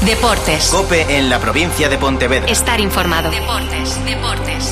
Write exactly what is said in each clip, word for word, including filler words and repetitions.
Deportes. COPE en la provincia de Pontevedra. Estar informado. Deportes, deportes.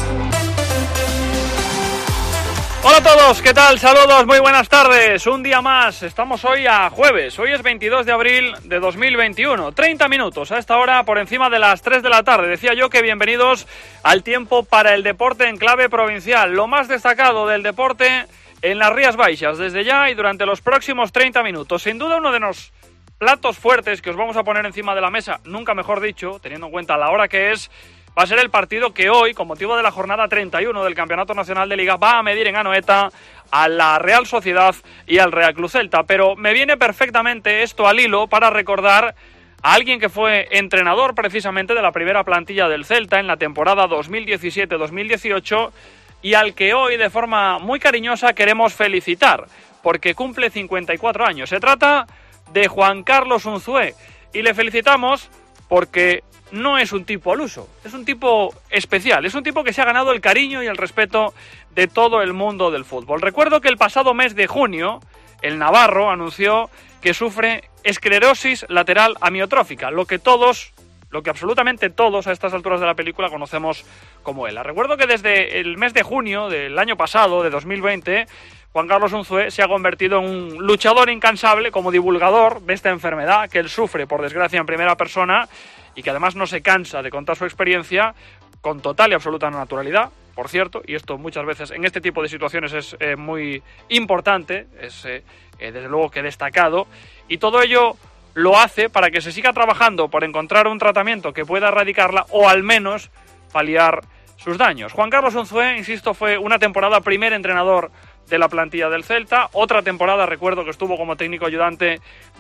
Hola a todos, ¿qué tal? Saludos, muy buenas tardes. Un día más, estamos hoy a jueves. Hoy es veintidós de abril de dos mil veintiuno. treinta minutos a esta hora por encima de las tres de la tarde. Decía yo que bienvenidos al tiempo para el deporte en clave provincial. Lo más destacado del deporte en las Rías Baixas, desde ya y durante los próximos treinta minutos. Sin duda uno de los platos fuertes que os vamos a poner encima de la mesa, nunca mejor dicho, teniendo en cuenta la hora que es, va a ser el partido que hoy, con motivo de la jornada treinta y uno del Campeonato Nacional de Liga, va a medir en Anoeta a la Real Sociedad y al Real Club Celta. Pero me viene perfectamente esto al hilo para recordar a alguien que fue entrenador precisamente de la primera plantilla del Celta en la temporada dos mil diecisiete dos mil dieciocho y al que hoy de forma muy cariñosa queremos felicitar porque cumple cincuenta y cuatro años. Se trata de Juan Carlos Unzué y le felicitamos porque no es un tipo al uso, es un tipo especial, es un tipo que se ha ganado el cariño y el respeto de todo el mundo del fútbol. Recuerdo que el pasado mes de junio, el navarro anunció que sufre esclerosis lateral amiotrófica, lo que todos, lo que absolutamente todos a estas alturas de la película conocemos como ELA. Recuerdo que desde el mes de junio del año pasado, de dos mil veinte, Juan Carlos Unzué se ha convertido en un luchador incansable como divulgador de esta enfermedad que él sufre, por desgracia, en primera persona, y que además no se cansa de contar su experiencia con total y absoluta naturalidad, por cierto, y esto muchas veces en este tipo de situaciones es eh, muy importante, es eh, eh, desde luego que destacado, y todo ello lo hace para que se siga trabajando por encontrar un tratamiento que pueda erradicarla o al menos paliar sus daños. Juan Carlos Unzué, insisto, fue una temporada primer entrenador de la plantilla del Celta, otra temporada recuerdo que estuvo como técnico ayudante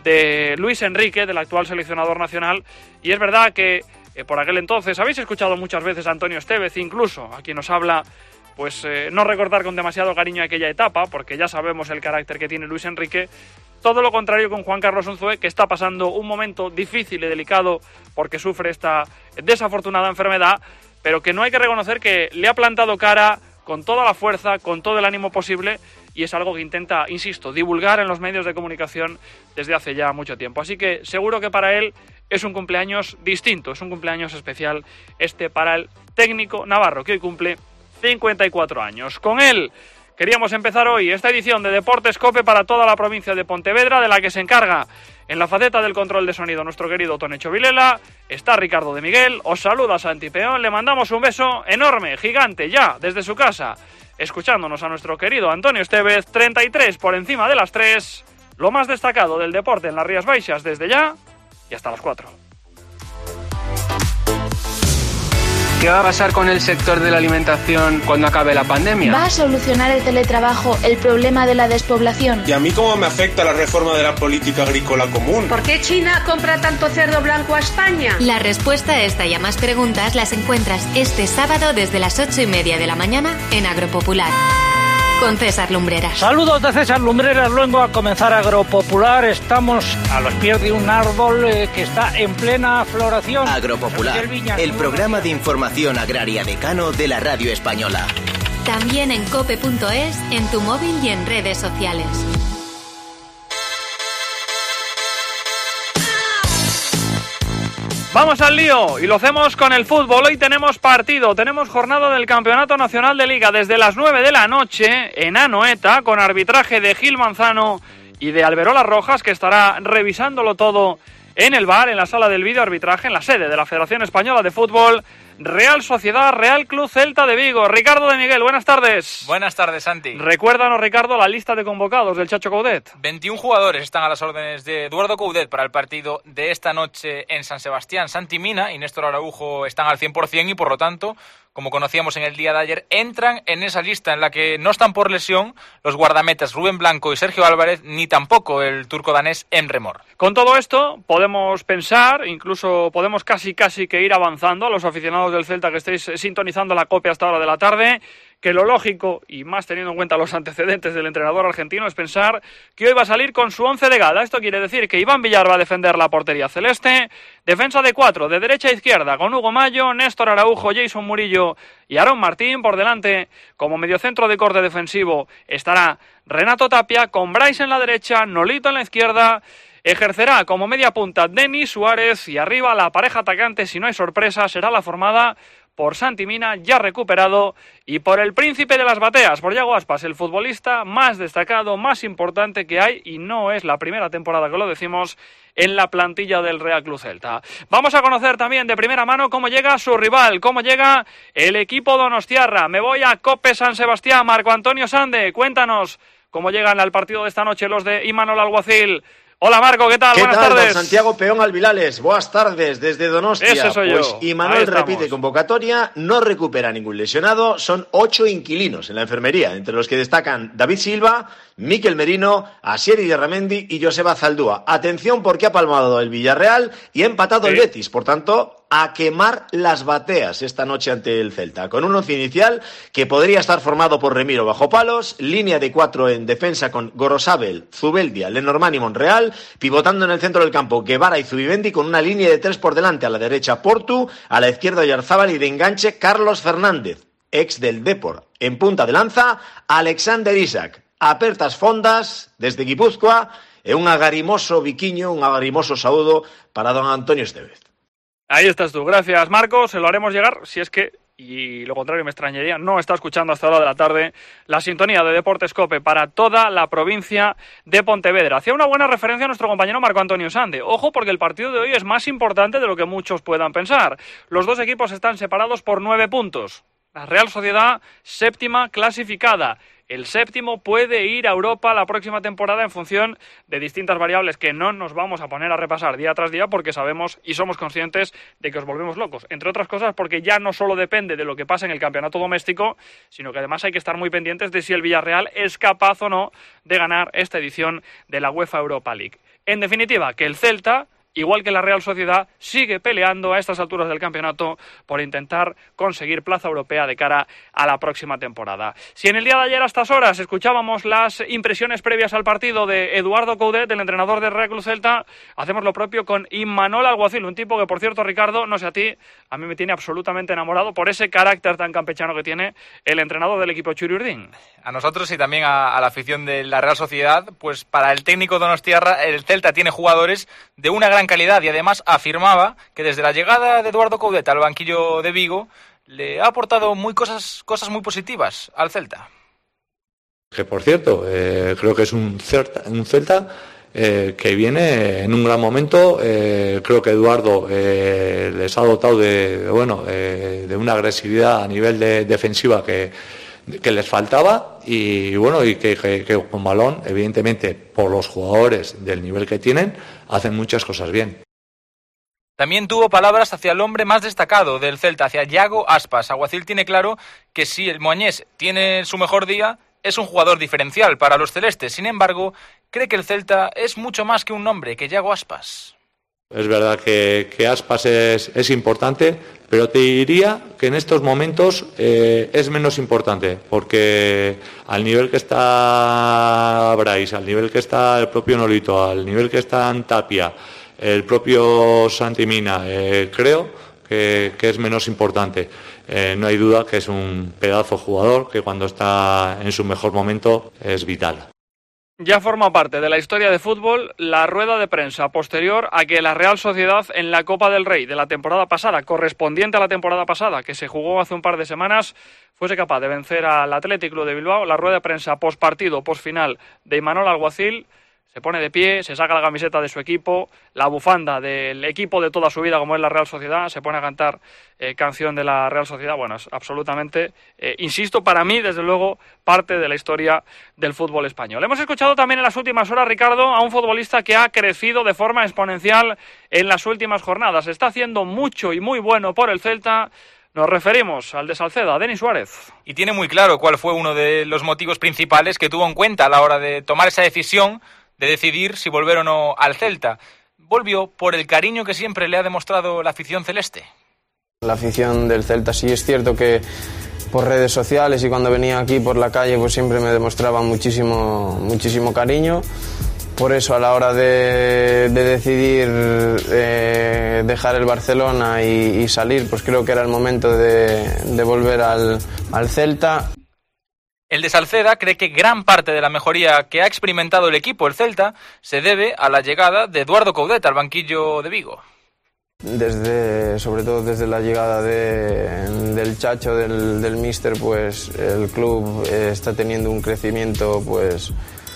de Luis Enrique, del actual seleccionador nacional, y es verdad que eh, por aquel entonces habéis escuchado muchas veces a Antonio Estevez, incluso a quien nos habla, pues eh, no recordar con demasiado cariño aquella etapa, porque ya sabemos el carácter que tiene Luis Enrique. Todo lo contrario con Juan Carlos Unzué, que está pasando un momento difícil y delicado porque sufre esta desafortunada enfermedad, pero que no hay que reconocer que le ha plantado cara con toda la fuerza, con todo el ánimo posible, y es algo que intenta, insisto, divulgar en los medios de comunicación desde hace ya mucho tiempo. Así que seguro que para él es un cumpleaños distinto, es un cumpleaños especial este para el técnico navarro, que hoy cumple cincuenta y cuatro años. Con él queríamos empezar hoy esta edición de Deportes COPE para toda la provincia de Pontevedra, de la que se encarga en la faceta del control de sonido nuestro querido Tonecho Vilela. Está Ricardo de Miguel, os saluda Santi Peón, le mandamos un beso enorme, gigante, ya desde su casa, escuchándonos a nuestro querido Antonio Estevez. Treinta y tres por encima de las tres, lo más destacado del deporte en las Rías Baixas desde ya y hasta las cuatro. ¿Qué va a pasar con el sector de la alimentación cuando acabe la pandemia? ¿Va a solucionar el teletrabajo el problema de la despoblación? ¿Y a mí cómo me afecta la reforma de la política agrícola común? ¿Por qué China compra tanto cerdo blanco a España? La respuesta a esta y a más preguntas las encuentras este sábado desde las ocho y media de la mañana en Agropopular, con César Lumbreras. Saludos de César Lumbreras, luego a comenzar Agropopular. Estamos a los pies de un árbol eh, que está en plena floración. Agropopular, el programa de información agraria decano de la radio española. También en cope punto es, en tu móvil y en redes sociales. Vamos al lío y lo hacemos con el fútbol. Hoy tenemos partido, tenemos jornada del Campeonato Nacional de Liga desde las nueve de la noche en Anoeta, con arbitraje de Gil Manzano y de Alberola Rojas, que estará revisándolo todo en el V A R, en la sala del videoarbitraje, en la sede de la Federación Española de Fútbol. Real Sociedad, Real Club Celta de Vigo. Ricardo de Miguel, buenas tardes. Buenas tardes, Santi. Recuérdanos, Ricardo, la lista de convocados del Chacho Coudet. veintiún jugadores están a las órdenes de Eduardo Coudet para el partido de esta noche en San Sebastián. Santi Mina y Néstor Araujo están al cien por ciento y, por lo tanto, como conocíamos en el día de ayer, entran en esa lista en la que no están por lesión los guardametas Rubén Blanco y Sergio Álvarez, ni tampoco el turco danés Emre Mor. Con todo esto, podemos pensar, incluso podemos casi casi que ir avanzando a los aficionados del Celta que estéis sintonizando la COPE hasta hora de la tarde, que lo lógico, y más teniendo en cuenta los antecedentes del entrenador argentino, es pensar que hoy va a salir con su once de gala. Esto quiere decir que Iván Villar va a defender la portería celeste, defensa de cuatro, de derecha a izquierda, con Hugo Mayo, Néstor Araujo, Jason Murillo y Aarón Martín. Por delante, como mediocentro de corte defensivo, estará Renato Tapia, con Bryce en la derecha, Nolito en la izquierda, ejercerá como media punta Denis Suárez y arriba la pareja atacante, si no hay sorpresa, será la formada por Santi Mina, ya recuperado, y por el príncipe de las bateas, por Yago Aspas, el futbolista más destacado, más importante que hay, y no es la primera temporada que lo decimos, en la plantilla del Real Club Celta. Vamos a conocer también de primera mano cómo llega su rival, cómo llega el equipo donostiarra. Me voy a Cope San Sebastián. Marco Antonio Sande, cuéntanos cómo llegan al partido de esta noche los de Imanol Alguacil. Hola Marco, ¿qué tal? ¿Qué Buenas tal, tardes. don Santiago Peón Alvilales? Buenas tardes desde Donostia. Ese soy pues yo. Imanol repite convocatoria, no recupera ningún lesionado, son ocho inquilinos en la enfermería, entre los que destacan David Silva, Mikel Merino, Asier Yarramendi y Joseba Zaldúa. Atención porque ha palmado el Villarreal y ha empatado sí. el Betis, por tanto, a quemar las bateas esta noche ante el Celta, con un once inicial que podría estar formado por Remiro bajo palos, línea de cuatro en defensa con Gorosabel, Zubeldia, Lenormand y Monreal, pivotando en el centro del campo Guevara y Zubimendi, con una línea de tres por delante, a la derecha Portu, a la izquierda Oyarzábal y de enganche Carlos Fernández, ex del Depor. En punta de lanza, Alexander Isak. Apertas fondas desde Guipúzcoa e un agarimoso biquiño, un agarimoso saúdo para don Antonio Estevez. Ahí estás tú, gracias Marco, se lo haremos llegar si es que, y lo contrario me extrañaría, no está escuchando hasta la hora de la tarde la sintonía de Deportes Cope para toda la provincia de Pontevedra. Hacía una buena referencia a nuestro compañero Marco Antonio Sande. Ojo porque el partido de hoy es más importante de lo que muchos puedan pensar. Los dos equipos están separados por nueve puntos. La Real Sociedad, séptima clasificada. El séptimo puede ir a Europa la próxima temporada en función de distintas variables que no nos vamos a poner a repasar día tras día porque sabemos y somos conscientes de que os volvemos locos. Entre otras cosas porque ya no solo depende de lo que pasa en el campeonato doméstico, sino que además hay que estar muy pendientes de si el Villarreal es capaz o no de ganar esta edición de la UEFA Europa League. En definitiva, que el Celta, igual que la Real Sociedad, sigue peleando a estas alturas del campeonato por intentar conseguir plaza europea de cara a la próxima temporada. Si en el día de ayer a estas horas escuchábamos las impresiones previas al partido de Eduardo Coudet, el entrenador del Real Club Celta, hacemos lo propio con Imanol Alguacil, un tipo que, por cierto, Ricardo, no sé a ti, a mí me tiene absolutamente enamorado por ese carácter tan campechano que tiene el entrenador del equipo Churiurdín. A nosotros y también a, a la afición de la Real Sociedad, pues para el técnico donostiarra, el Celta tiene jugadores de una gran calidad y además afirmaba que desde la llegada de Eduardo Coudet al banquillo de Vigo le ha aportado muy cosas, cosas muy positivas al Celta. Que por cierto, eh, creo que es un Celta, un Celta eh, que viene en un gran momento. Eh, creo que Eduardo eh, les ha dotado de, bueno, eh, de una agresividad a nivel de defensiva que que les faltaba y bueno y que, que, que con balón, evidentemente por los jugadores del nivel que tienen, hacen muchas cosas bien. También tuvo palabras hacia el hombre más destacado del Celta, hacia Yago Aspas. Alguacil tiene claro que si el moañés tiene su mejor día, es un jugador diferencial para los celestes. Sin embargo, cree que el Celta es mucho más que un nombre, que Yago Aspas. Es verdad que, que Aspas es, es importante, pero te diría que en estos momentos eh, es menos importante, porque al nivel que está Brais, al nivel que está el propio Nolito, al nivel que está Tapia, el propio Santi Mina, eh, creo que, que es menos importante. Eh, no hay duda que es un pedazo jugador que cuando está en su mejor momento es vital. Ya forma parte de la historia de fútbol la rueda de prensa posterior a que la Real Sociedad en la Copa del Rey de la temporada pasada, correspondiente a la temporada pasada, que se jugó hace un par de semanas, fuese capaz de vencer al Athletic Club de Bilbao. La rueda de prensa postpartido, postfinal de Imanol Alguacil. Se pone de pie, se saca la camiseta de su equipo, la bufanda del equipo de toda su vida como es la Real Sociedad, se pone a cantar eh, canción de la Real Sociedad. Bueno, es absolutamente, eh, insisto, para mí, desde luego, parte de la historia del fútbol español. Hemos escuchado también en las últimas horas, Ricardo, a un futbolista que ha crecido de forma exponencial en las últimas jornadas. Está haciendo mucho y muy bueno por el Celta. Nos referimos al de Salceda, a Denis Suárez. Y tiene muy claro cuál fue uno de los motivos principales que tuvo en cuenta a la hora de tomar esa decisión de decidir si volver o no al Celta. Volvió por el cariño que siempre le ha demostrado la afición celeste. La afición del Celta sí es cierto que por redes sociales y cuando venía aquí por la calle pues siempre me demostraba muchísimo, muchísimo cariño. Por eso a la hora de, de decidir eh, dejar el Barcelona y, y salir, pues creo que era el momento de, de volver al, al Celta. El de Salceda cree que gran parte de la mejoría que ha experimentado el equipo, el Celta, se debe a la llegada de Eduardo Coudet al banquillo de Vigo. Desde, sobre todo desde la llegada de, del Chacho, del, del míster, pues el club está teniendo un crecimiento pues,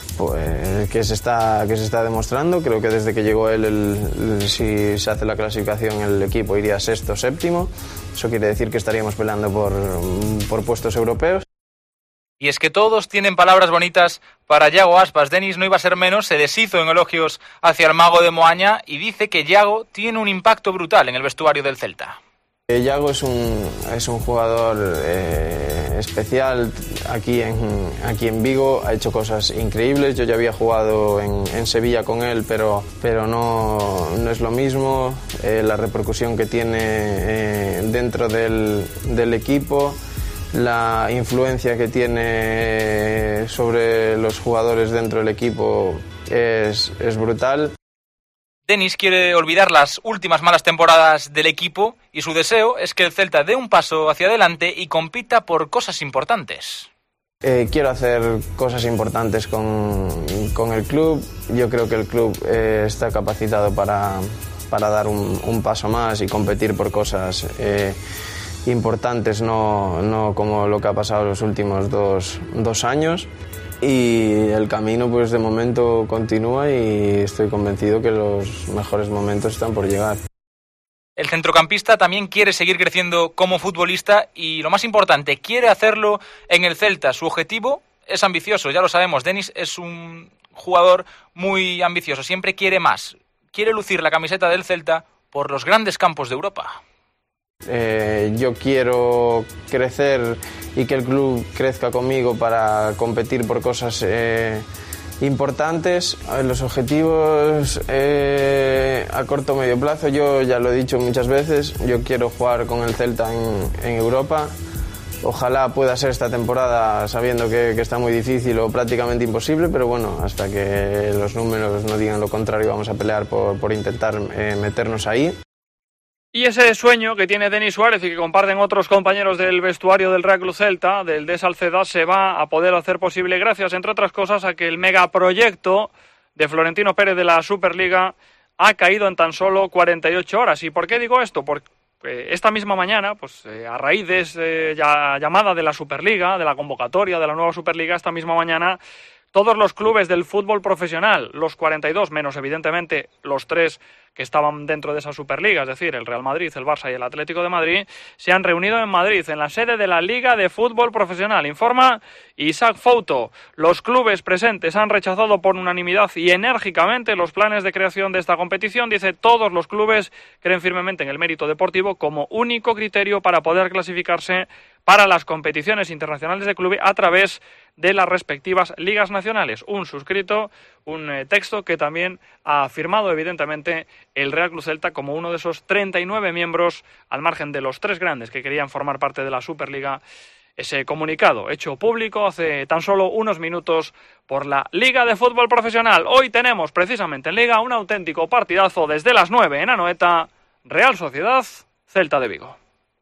pues que se está que se está demostrando. Creo que desde que llegó él, el, el, si se hace la clasificación, el equipo iría sexto, séptimo. Eso quiere decir que estaríamos peleando por, por puestos europeos. Y es que todos tienen palabras bonitas para Yago Aspas. Denis no iba a ser menos, se deshizo en elogios hacia el mago de Moaña y dice que Yago tiene un impacto brutal en el vestuario del Celta. Yago es un, es un jugador eh, especial aquí en, aquí en Vigo, ha hecho cosas increíbles. Yo ya había jugado en, en Sevilla con él, pero, pero no, no es lo mismo. Eh, la repercusión que tiene eh, dentro del, del equipo, la influencia que tiene sobre los jugadores dentro del equipo es, es brutal. Denis quiere olvidar las últimas malas temporadas del equipo y su deseo es que el Celta dé un paso hacia adelante y compita por cosas importantes. Eh, quiero hacer cosas importantes con, con el club. Yo creo que el club eh, está capacitado para, para dar un, un paso más y competir por cosas eh, importantes, no, no como lo que ha pasado los últimos dos, dos años. Y el camino pues de momento continúa y estoy convencido que los mejores momentos están por llegar. El centrocampista también quiere seguir creciendo como futbolista y, lo más importante, quiere hacerlo en el Celta. Su objetivo es ambicioso, ya lo sabemos. Denis es un jugador muy ambicioso, siempre quiere más. Quiere lucir la camiseta del Celta por los grandes campos de Europa. Eh, yo quiero crecer y que el club crezca conmigo para competir por cosas eh, importantes. A ver, los objetivos eh, a corto o medio plazo, yo ya lo he dicho muchas veces, yo quiero jugar con el Celta en, en Europa. Ojalá pueda ser esta temporada, sabiendo que, que está muy difícil o prácticamente imposible, pero bueno, hasta que los números no digan lo contrario, vamos a pelear por, por intentar eh, meternos ahí. Y ese sueño que tiene Denis Suárez y que comparten otros compañeros del vestuario del Real Club Celta, del de Salceda, se va a poder hacer posible gracias, entre otras cosas, a que el megaproyecto de Florentino Pérez de la Superliga ha caído en tan solo cuarenta y ocho horas. ¿Y por qué digo esto? Porque esta misma mañana, pues eh, a raíz de esa llamada de la Superliga, de la convocatoria de la nueva Superliga, esta misma mañana, todos los clubes del fútbol profesional, los cuarenta y dos, menos evidentemente los tres que estaban dentro de esa Superliga, es decir, el Real Madrid, el Barça y el Atlético de Madrid, se han reunido en Madrid, en la sede de la Liga de Fútbol Profesional. Informa Isaac Fouto. Los clubes presentes han rechazado por unanimidad y enérgicamente los planes de creación de esta competición. Dice, todos los clubes creen firmemente en el mérito deportivo como único criterio para poder clasificarse para las competiciones internacionales de clubes a través de las respectivas ligas nacionales. Un suscrito, un eh, texto que también ha firmado evidentemente el Real Club Celta como uno de esos treinta y nueve miembros, al margen de los tres grandes que querían formar parte de la Superliga. Ese comunicado hecho público hace tan solo unos minutos por la Liga de Fútbol Profesional. Hoy tenemos precisamente en Liga un auténtico partidazo desde las nueve en Anoeta, Real Sociedad, Celta de Vigo.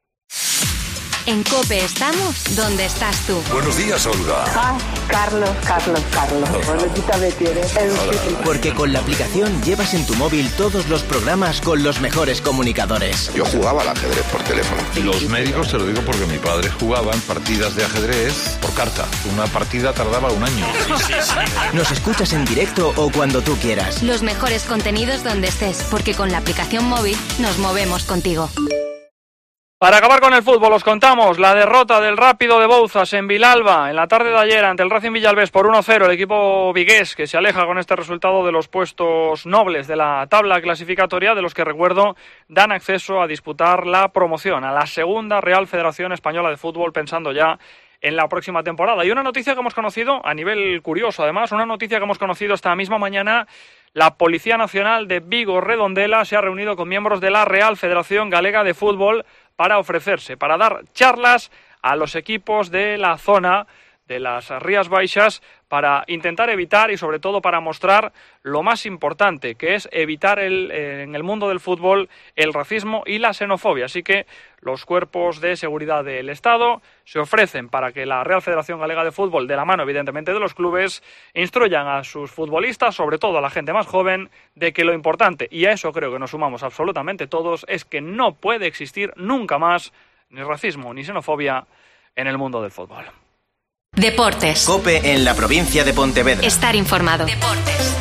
En COPE estamos donde estás tú. Buenos días, Olga. Ah, Carlos, Carlos, Carlos. Bonita me tienes. Porque con la aplicación llevas en tu móvil todos los programas con los mejores comunicadores. Yo jugaba al ajedrez por teléfono. Los médicos, te lo digo porque mi padre jugaba en partidas de ajedrez por carta. Una partida tardaba un año. Sí, sí, sí. Nos escuchas en directo o cuando tú quieras. Los mejores contenidos donde estés, porque con la aplicación móvil nos movemos contigo. Para acabar con el fútbol, os contamos la derrota del Rápido de Bouzas en Vilalba en la tarde de ayer ante el Racing Villalbés por uno cero. El equipo vigués que se aleja con este resultado de los puestos nobles de la tabla clasificatoria, de los que, recuerdo, dan acceso a disputar la promoción a la segunda Real Federación Española de Fútbol, pensando ya en la próxima temporada. Y una noticia que hemos conocido a nivel curioso, además, una noticia que hemos conocido esta misma mañana. La Policía Nacional de Vigo Redondela se ha reunido con miembros de la Real Federación Galega de Fútbol para ofrecerse, para dar charlas a los equipos de la zona de las Rías Baixas para intentar evitar y sobre todo para mostrar lo más importante, que es evitar el, eh, en el mundo del fútbol el racismo y la xenofobia. Así que los cuerpos de seguridad del Estado se ofrecen para que la Real Federación Galega de Fútbol, de la mano evidentemente de los clubes, instruyan a sus futbolistas, sobre todo a la gente más joven, de que lo importante, y a eso creo que nos sumamos absolutamente todos, es que no puede existir nunca más ni racismo ni xenofobia en el mundo del fútbol. Deportes. COPE en la provincia de Pontevedra. Estar informado. Deportes,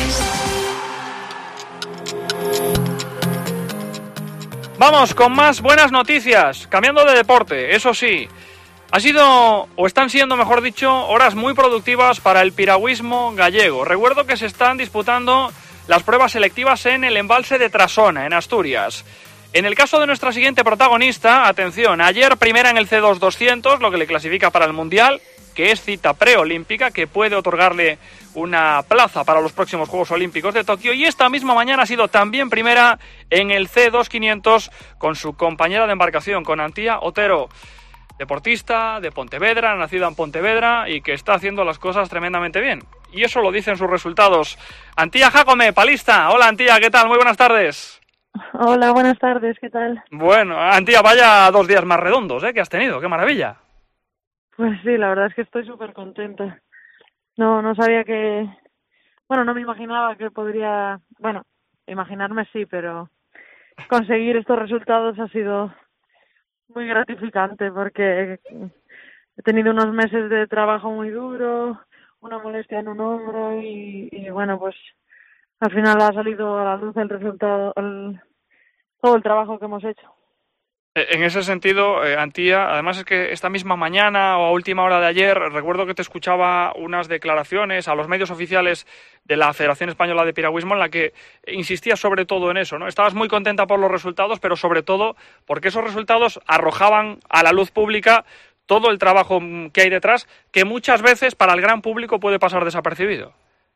deportes. Vamos con más buenas noticias. Cambiando de deporte, eso sí. Ha sido, o están siendo, mejor dicho, horas muy productivas para el piragüismo gallego. Recuerdo que se están disputando las pruebas selectivas en el embalse de Trasona, en Asturias. En el caso de nuestra siguiente protagonista, atención, ayer primera en el C dos doscientos, lo que le clasifica para el Mundial, que es cita preolímpica, que puede otorgarle una plaza para los próximos Juegos Olímpicos de Tokio, y esta misma mañana ha sido también primera en el C dos quinientos con su compañera de embarcación, con Antía Otero, deportista de Pontevedra, nacida en Pontevedra y que está haciendo las cosas tremendamente bien. Y eso lo dicen sus resultados. Antía Jácome, palista. Hola Antía, ¿qué tal? Muy buenas tardes. Hola, buenas tardes, ¿qué tal? Bueno, Antía, vaya dos días más redondos, ¿eh? Que has tenido, qué maravilla. Pues sí, la verdad es que estoy súper contenta. No, no sabía que... Bueno, no me imaginaba que podría... Bueno, imaginarme sí, pero conseguir estos resultados ha sido muy gratificante porque he tenido unos meses de trabajo muy duro, una molestia en un hombro y, y bueno, pues al final ha salido a la luz el resultado, el, todo el trabajo que hemos hecho. En ese sentido, eh, Antía, además es que esta misma mañana o a última hora de ayer, recuerdo que te escuchaba unas declaraciones a los medios oficiales de la Federación Española de Piragüismo en la que insistías sobre todo en eso, ¿no? Estabas muy contenta por los resultados, pero sobre todo porque esos resultados arrojaban a la luz pública todo el trabajo que hay detrás, que muchas veces para el gran público puede pasar desapercibido.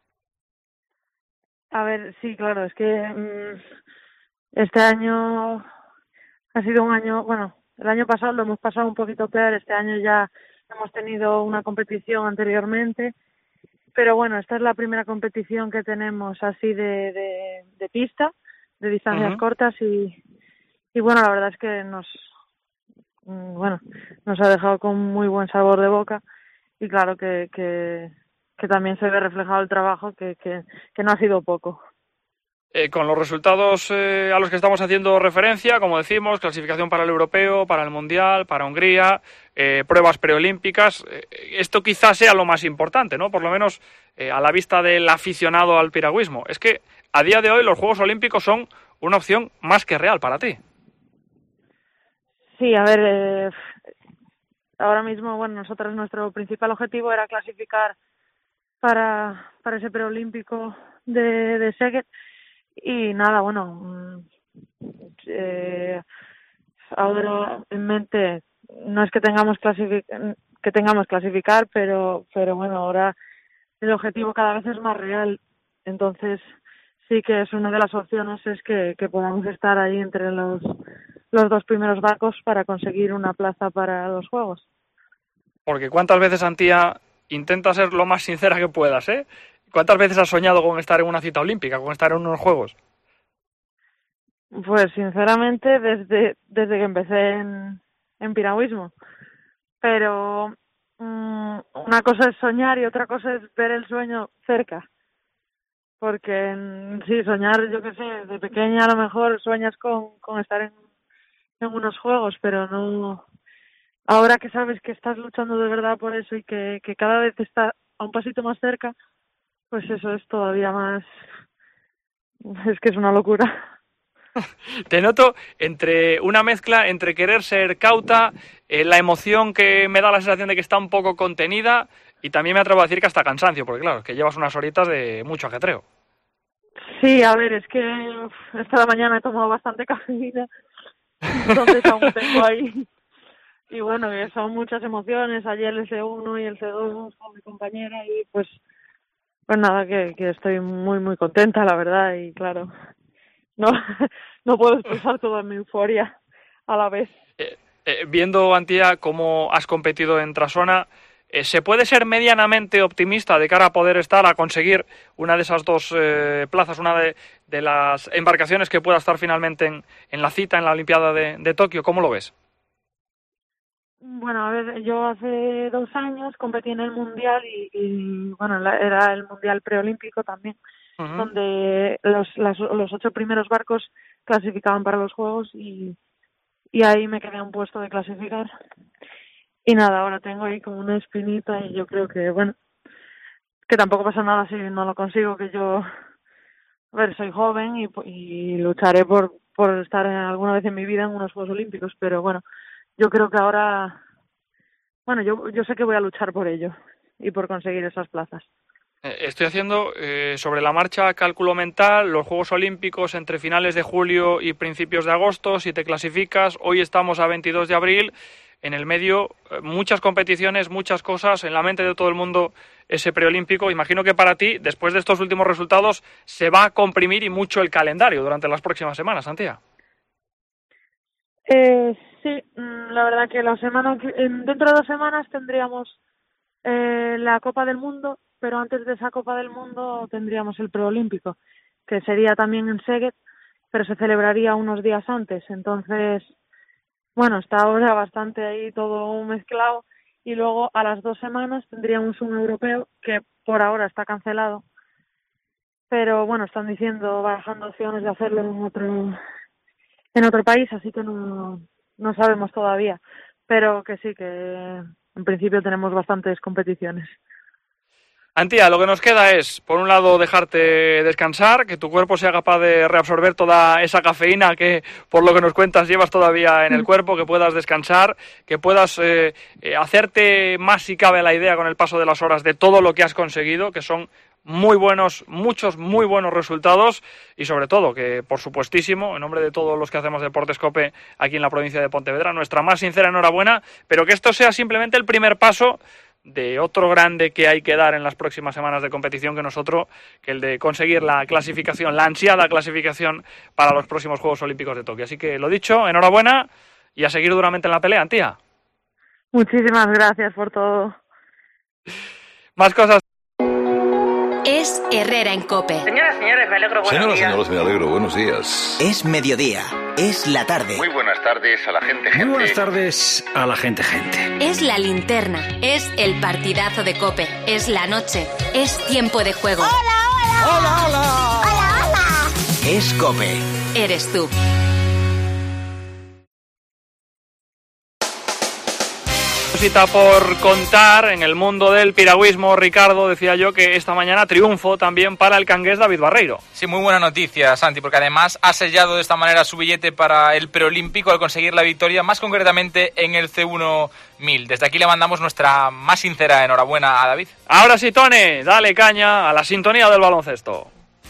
A ver, sí, claro, es que mmm, este año ha sido un año, bueno, el año pasado lo hemos pasado un poquito peor, este año ya hemos tenido una competición anteriormente, pero bueno, esta es la primera competición que tenemos así de, de, de pista, de distancias uh-huh. cortas y, y bueno, la verdad es que nos, bueno, nos ha dejado con muy buen sabor de boca y claro que, que que también se ve reflejado el trabajo, que, que, que no ha sido poco. Eh, con los resultados eh, a los que estamos haciendo referencia, como decimos, clasificación para el Europeo, para el Mundial, para Hungría, eh, pruebas preolímpicas, eh, esto quizás sea lo más importante, ¿no? Por lo menos eh, a la vista del aficionado al piragüismo. Es que a día de hoy los Juegos Olímpicos son una opción más que real para ti. Sí, a ver, eh, ahora mismo, bueno, nosotros nuestro principal objetivo era clasificar para para ese preolímpico de, de Szeged y nada, bueno, eh, ahora en mente no es que tengamos clasific- que tengamos clasificar, pero pero bueno, ahora el objetivo cada vez es más real, entonces sí que es una de las opciones es que, que podamos estar ahí entre los los dos primeros barcos para conseguir una plaza para los Juegos. Porque ¿cuántas veces, Antía, intenta ser lo más sincera que puedas, ¿eh? ¿Cuántas veces has soñado con estar en una cita olímpica, con estar en unos Juegos? Pues sinceramente desde desde que empecé en, en piragüismo. Pero mmm, una cosa es soñar y otra cosa es ver el sueño cerca. Porque sí, soñar, yo qué sé, de pequeña a lo mejor sueñas con, con estar en, en unos Juegos, pero no... Ahora que sabes que estás luchando de verdad por eso y que, que cada vez está a un pasito más cerca, pues eso es todavía más... Es que es una locura. Te noto entre una mezcla entre querer ser cauta, eh, la emoción que me da la sensación de que está un poco contenida y también me atrevo a decir que hasta cansancio, porque claro, que llevas unas horitas de mucho ajetreo. Sí, a ver, es que uf, esta mañana he tomado bastante cafeína, entonces aún tengo ahí... Y bueno, que son muchas emociones, ayer el C uno y el C dos con mi compañera y pues pues nada, que, que estoy muy muy contenta, la verdad, y claro, no no puedo expresar toda mi euforia a la vez. Eh, eh, viendo, Antía, cómo has competido en Trasona, Eh, ¿Se puede ser medianamente optimista de cara a poder estar, a conseguir una de esas dos eh, plazas, una de, de las embarcaciones que pueda estar finalmente en, en la cita, en la Olimpiada de, de Tokio? ¿Cómo lo ves? Bueno, a ver, yo hace dos años competí en el Mundial y, y bueno, la, era el Mundial preolímpico también, uh-huh. donde los, las, los ocho primeros barcos clasificaban para los Juegos y, y ahí me quedé a un puesto de clasificar. Y nada, ahora tengo ahí como una espinita y yo creo que, bueno, que tampoco pasa nada si no lo consigo, que yo, a ver, soy joven y, y lucharé por, por estar alguna vez en mi vida en unos Juegos Olímpicos, pero bueno, yo creo que ahora, bueno, yo yo sé que voy a luchar por ello y por conseguir esas plazas. Estoy haciendo eh, sobre la marcha cálculo mental, los Juegos Olímpicos entre finales de julio y principios de agosto, si te clasificas, hoy estamos a veintidós de abril, en el medio eh, muchas competiciones, muchas cosas, en la mente de todo el mundo ese preolímpico. Imagino que para ti, después de estos últimos resultados, se va a comprimir y mucho el calendario durante las próximas semanas, Antía. Eh, sí, la verdad que la semana que, dentro de dos semanas tendríamos eh, la Copa del Mundo, pero antes de esa Copa del Mundo tendríamos el preolímpico, que sería también en Szeged, pero se celebraría unos días antes. Entonces, bueno, está ahora bastante ahí todo mezclado y luego a las dos semanas tendríamos un europeo que por ahora está cancelado, pero bueno, están diciendo, barajando opciones de hacerlo en otro en otro país, así que no, no sabemos todavía, pero que sí, que en principio tenemos bastantes competiciones. Antía, lo que nos queda es, por un lado, dejarte descansar, que tu cuerpo sea capaz de reabsorber toda esa cafeína que, por lo que nos cuentas, llevas todavía en el cuerpo, que puedas descansar, que puedas eh, eh, hacerte más, si cabe, la idea con el paso de las horas de todo lo que has conseguido, que son muy buenos, muchos muy buenos resultados y sobre todo que, por supuestísimo, en nombre de todos los que hacemos Deportes COPE aquí en la provincia de Pontevedra, nuestra más sincera enhorabuena, pero que esto sea simplemente el primer paso de otro grande que hay que dar en las próximas semanas de competición, que nosotros, que el de conseguir la clasificación, la ansiada clasificación para los próximos Juegos Olímpicos de Tokio. Así que lo dicho, enhorabuena y a seguir duramente en la pelea, Antía. Muchísimas gracias por todo. Más cosas. Es Herrera en COPE. Señoras, señores, me alegro, buenos Señoras, días. señores, me alegro, buenos días. Es mediodía, es la tarde. Muy buenas tardes a la gente, gente. Muy buenas tardes a la gente, gente. Es la linterna, es el partidazo de COPE, es la noche, es tiempo de juego. ¡Hola, hola! ¡Hola, hola! ¡Hola, hola! Es COPE. Eres tú. Cosita por contar en el mundo del piragüismo, Ricardo, decía yo que esta mañana triunfo también para el cangués David Barreiro. Sí, muy buena noticia, Santi, porque además ha sellado de esta manera su billete para el preolímpico al conseguir la victoria, más concretamente en el C uno mil. Desde aquí le mandamos nuestra más sincera enhorabuena a David. Ahora sí, Tone, dale caña a la sintonía del baloncesto.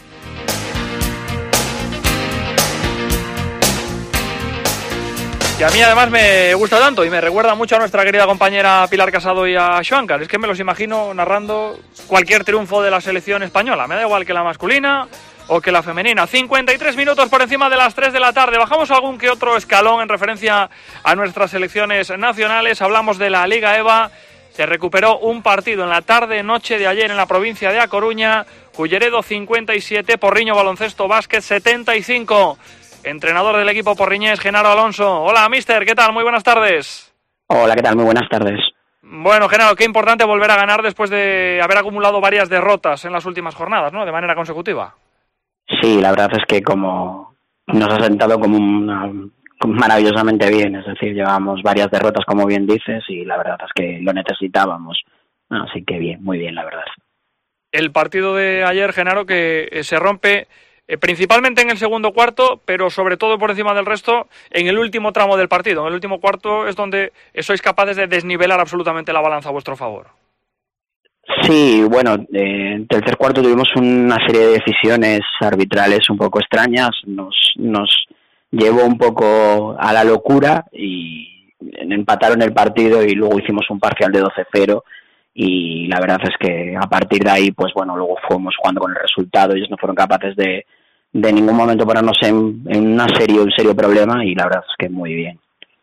Que a mí además me gusta tanto y me recuerda mucho a nuestra querida compañera Pilar Casado y a Xuancar. Es que me los imagino narrando cualquier triunfo de la selección española. Me da igual que la masculina o que la femenina. cincuenta y tres minutos por encima de las tres de la tarde. Bajamos algún que otro escalón en referencia a nuestras selecciones nacionales. Hablamos de la Liga EVA. Se recuperó un partido en la tarde-noche de ayer en la provincia de A Coruña. Culleredo cincuenta y siete, Porriño Baloncesto Básquet setenta y cinco. Entrenador del equipo porriñés, Genaro Alonso. Hola, mister, ¿qué tal? Muy buenas tardes. Hola, ¿qué tal? Muy buenas tardes. Bueno, Genaro, qué importante volver a ganar después de haber acumulado varias derrotas en las últimas jornadas, ¿no? De manera consecutiva. Sí, la verdad es que como nos ha sentado como una, como maravillosamente bien, es decir, llevamos varias derrotas, como bien dices, y la verdad es que lo necesitábamos. Así que bien, muy bien, la verdad. El partido de ayer, Genaro, que se rompe Eh, principalmente en el segundo cuarto, pero sobre todo por encima del resto en el último tramo del partido. En el último cuarto es donde sois capaces de desnivelar absolutamente la balanza a vuestro favor. Sí, bueno, eh, en tercer cuarto tuvimos una serie de decisiones arbitrales un poco extrañas, nos, nos llevó un poco a la locura y empataron el partido y luego hicimos un parcial de doce cero. Y la verdad es que a partir de ahí, pues bueno, luego fuimos jugando con el resultado. Ellos no fueron capaces de, de ningún momento ponernos en, en una serie, un serio problema y la verdad es que muy bien.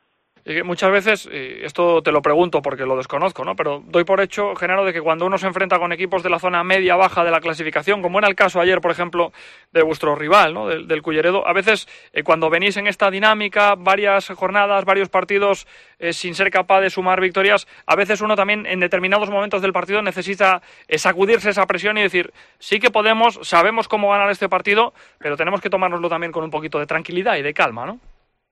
Y muchas veces, y esto te lo pregunto porque lo desconozco, ¿no? Pero doy por hecho, Genaro, de que cuando uno se enfrenta con equipos de la zona media-baja de la clasificación, como era el caso ayer, por ejemplo, de vuestro rival, ¿no? Del, del Culleredo, a veces eh, cuando venís en esta dinámica, varias jornadas, varios partidos, eh, sin ser capaz de sumar victorias, a veces uno también en determinados momentos del partido necesita eh, sacudirse esa presión y decir, sí que podemos, sabemos cómo ganar este partido, pero tenemos que tomárnoslo también con un poquito de tranquilidad y de calma, ¿no?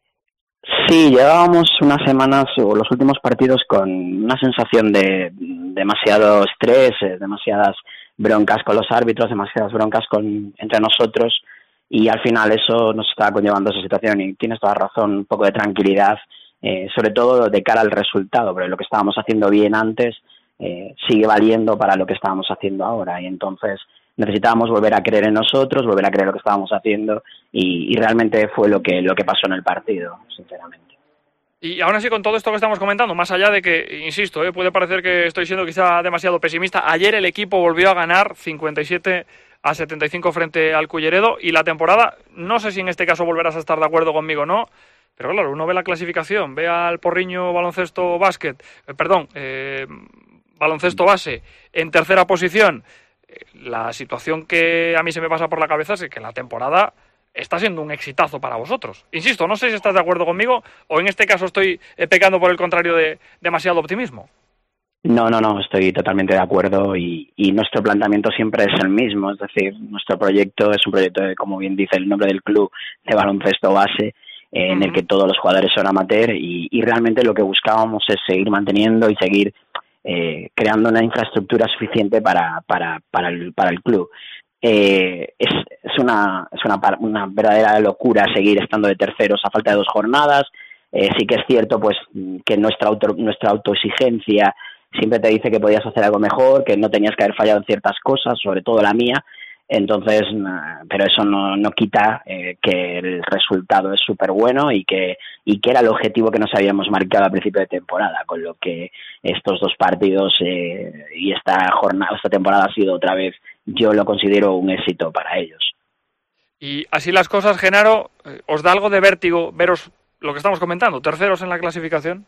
Sí, llevábamos unas semanas o los últimos partidos con una sensación de demasiado estrés, eh, demasiadas broncas con los árbitros, demasiadas broncas con entre nosotros, y al final eso nos estaba conllevando a esa situación. Y tienes toda razón, un poco de tranquilidad, eh, sobre todo de cara al resultado, pero lo que estábamos haciendo bien antes eh, sigue valiendo para lo que estábamos haciendo ahora, y entonces necesitábamos volver a creer en nosotros, volver a creer lo que estábamos haciendo, y, y realmente fue lo que lo que pasó en el partido, sinceramente. Y aún así, con todo esto que estamos comentando, más allá de que, insisto, eh, puede parecer que estoy siendo quizá demasiado pesimista, ayer el equipo volvió a ganar cincuenta y siete a setenta y cinco frente al Culleredo, y la temporada, no sé si en este caso volverás a estar de acuerdo conmigo o no, pero claro, uno ve la clasificación, ve al Porriño baloncesto básquet, eh, perdón, eh, baloncesto base en tercera posición. La situación que a mí se me pasa por la cabeza es que la temporada está siendo un exitazo para vosotros. Insisto, no sé si estás de acuerdo conmigo o en este caso estoy pecando por el contrario de demasiado optimismo. No, no, no, estoy totalmente de acuerdo, y, y nuestro planteamiento siempre es el mismo, es decir, nuestro proyecto es un proyecto de, como bien dice el nombre del club, de baloncesto base, eh, en uh-huh. el que todos los jugadores son amateur, y, y realmente lo que buscábamos es seguir manteniendo y seguir Eh, creando una infraestructura suficiente para para para el para el club. Eh, es es una es una una verdadera locura seguir estando de terceros a falta de dos jornadas. Eh, sí que es cierto, pues, que nuestra auto, nuestra autoexigencia siempre te dice que podías hacer algo mejor, que no tenías que haber fallado en ciertas cosas, sobre todo la mía. Entonces, pero eso no, no quita eh, que el resultado es súper bueno y que y que era el objetivo que nos habíamos marcado a principio de temporada, con lo que estos dos partidos eh, y esta jornada, esta temporada ha sido otra vez, yo lo considero un éxito para ellos. Y así las cosas, Genaro, ¿os da algo de vértigo veros lo que estamos comentando, terceros en la clasificación?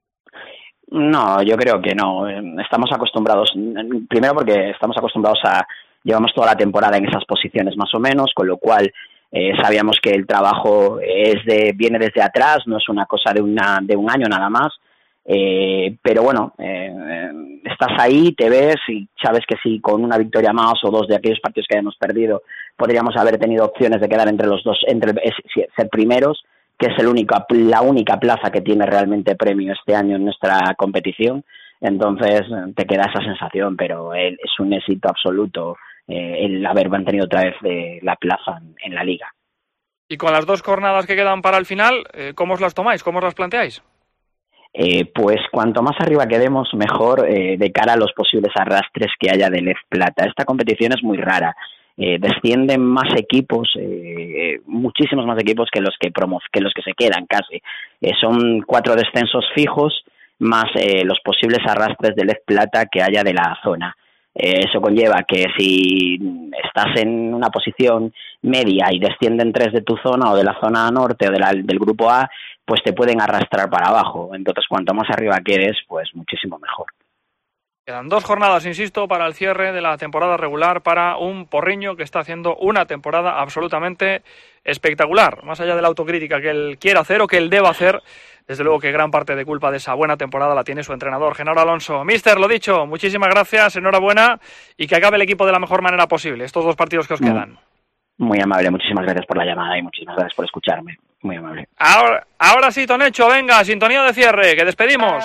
No, yo creo que no. Estamos acostumbrados, primero porque estamos acostumbrados a llevamos toda la temporada en esas posiciones más o menos, con lo cual eh, sabíamos que el trabajo es de viene desde atrás, no es una cosa de una de un año nada más, eh, pero bueno, eh, estás ahí, te ves y sabes que si con una victoria más o dos de aquellos partidos que hayamos perdido podríamos haber tenido opciones de quedar entre los dos, entre ser primeros, que es el único, la única plaza que tiene realmente premio este año en nuestra competición. Entonces te queda esa sensación, pero es un éxito absoluto eh, el haber mantenido otra vez eh, la plaza en, en la liga. Y con las dos jornadas que quedan para el final, eh, ¿cómo os las tomáis? ¿Cómo os las planteáis? Eh, pues cuanto más arriba quedemos, mejor eh, de cara a los posibles arrastres que haya de Lez Plata. Esta competición es muy rara. Eh, descienden más equipos, eh, muchísimos más equipos que los que, promo- que los que se quedan casi. Eh, son cuatro descensos fijos, más eh, los posibles arrastres de Lez Plata que haya de la zona. Eh, eso conlleva que si estás en una posición media y descienden tres de tu zona o de la zona norte o de la, del grupo A, pues te pueden arrastrar para abajo. Entonces, cuanto más arriba quedes, pues muchísimo mejor. Quedan dos jornadas, insisto, para el cierre de la temporada regular para un Porriño que está haciendo una temporada absolutamente espectacular. Más allá de la autocrítica que él quiera hacer o que él deba hacer, desde luego que gran parte de culpa de esa buena temporada la tiene su entrenador, Genaro Alonso. Mister, lo dicho, muchísimas gracias, enhorabuena y que acabe el equipo de la mejor manera posible, estos dos partidos que os quedan. Muy amable, muchísimas gracias por la llamada y muchísimas gracias por escucharme. Muy amable. Ahora, ahora sí, Tonecho, venga, sintonía de cierre, que despedimos.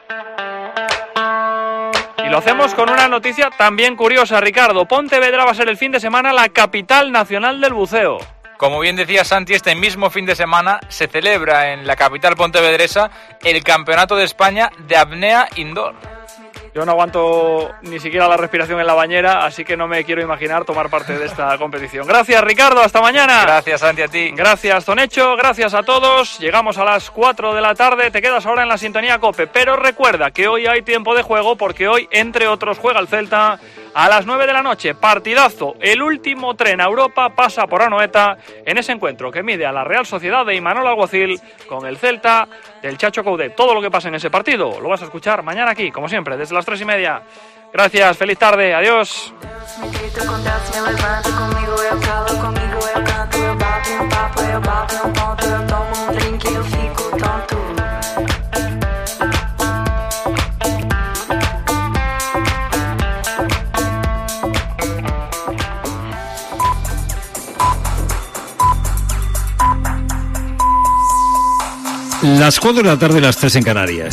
Y lo hacemos con una noticia también curiosa, Ricardo. Pontevedra va a ser el fin de semana la capital nacional del buceo. Como bien decía Santi, este mismo fin de semana se celebra en la capital pontevedresa el Campeonato de España de apnea indoor. Yo no aguanto ni siquiera la respiración en la bañera, así que no me quiero imaginar tomar parte de esta competición. Gracias, Ricardo, hasta mañana. Gracias, Santi, a ti. Gracias, Tonecho, gracias a todos. Llegamos a las cuatro de la tarde, te quedas ahora en la sintonía COPE, pero recuerda que hoy hay tiempo de juego porque hoy, entre otros, juega el Celta a las nueve de la noche. Partidazo, el último tren a Europa pasa por Anoeta en ese encuentro que mide a la Real Sociedad de Imanol Alguacil con el Celta del Chacho Coudet. Todo lo que pasa en ese partido lo vas a escuchar mañana aquí, como siempre, desde las tres y media. Gracias, feliz tarde, adiós. Las cuatro de la tarde, las tres en Canarias.